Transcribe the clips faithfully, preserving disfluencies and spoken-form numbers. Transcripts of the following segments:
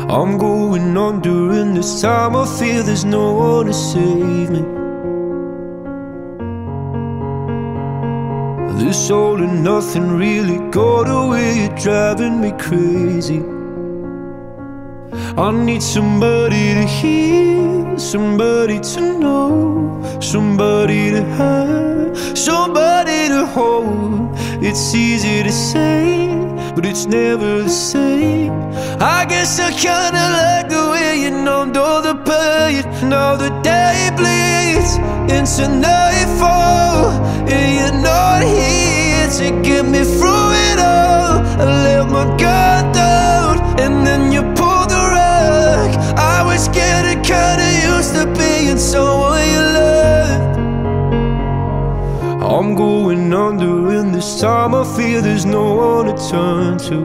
I'm going on during this time. I feel there's no one to save me. This all and nothing really got away, you're driving me crazy. I need somebody to hear, somebody to know, somebody to have, somebody to hold. It's easy to say, but it's never the same. I guess I kinda like the way you numbed all the pain. Now the day bleeds into nightfall, and you're not here to get me through it all. I let my guard down, and then you pulled the rug. I was getting kinda used to being someone you loved. I'm going under in this time. I feel there's no one to turn to.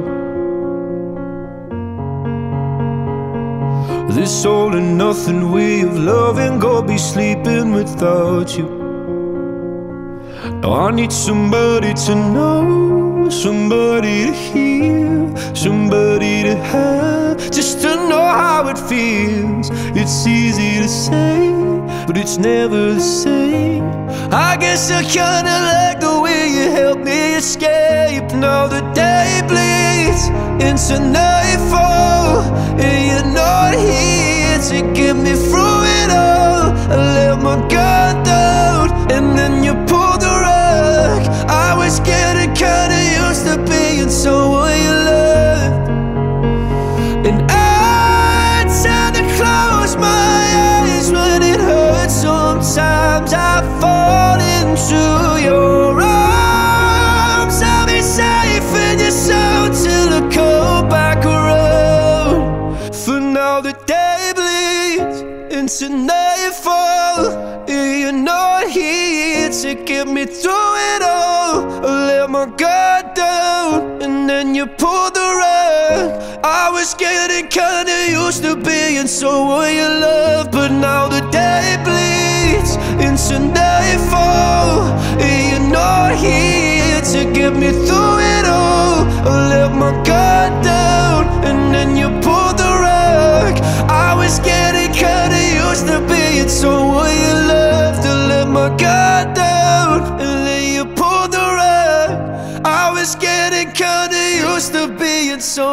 This all and nothing way of loving, go be sleeping without you. Now I need somebody to know, somebody to hear, somebody to have, just to know how it feels. It's easy to say, but it's never the same. I guess I kinda like the way you helped me escape. Now the day bleeds into nightfall, and you're not here to get me through it all. I let my guard down, and then you pulled the rug. I was getting kinda used to being someone you loved. And I tend to close my eyes when it hurts. Sometimes I fall into your arms. I'll be safe in your soul till I come back around. For now the day bleeds into nightfall, and you're not here to get me through it all. I let my guard down, and then you pulled the rug. I was getting kinda used to being someone you love, but now the day bleeds into nightfall, and you're not here to get me through it all. I let my guard down, and then you pulled the rug. I was getting kinda used to being someone you loved. I let my guard down, and then you pulled the rug. I was getting kinda used to being someone